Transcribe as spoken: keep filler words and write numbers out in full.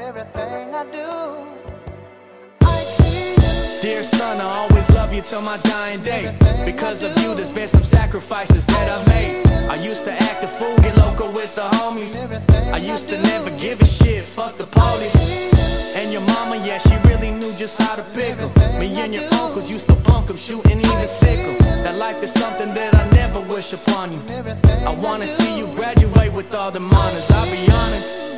everything I do. I see you. Dear son, I always love you till my dying day. Because of you, there's been some sacrifices that I've made. I used to act a fool, get loco with the homies. I used to never give a shit, fuck the police. And your mama, yeah, she really knew just how to pick 'em. Me and your uncles used to punk 'em, shoot and even stick 'em. That life is something that I never wish upon you. I wanna see you graduate with all the honors, I'll be honest.